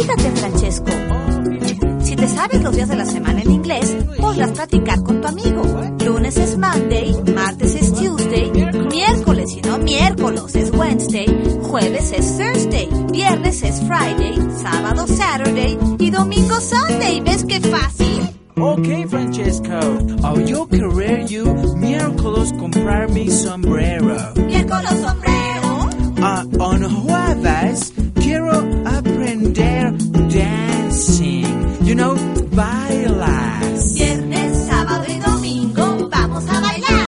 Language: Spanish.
Fíjate, Francesco. Si te sabes los días de la semana en inglés, podrás practicar con tu amigo. Lunes es Monday, martes es Tuesday, miércoles y no miércoles es Wednesday, jueves es Thursday, viernes es Friday, sábado Saturday y domingo Sunday. ¿Ves qué fácil? Okay, Francesco. Yo querer you miércoles comprar mi sombrero. ¿Miércoles sombrero?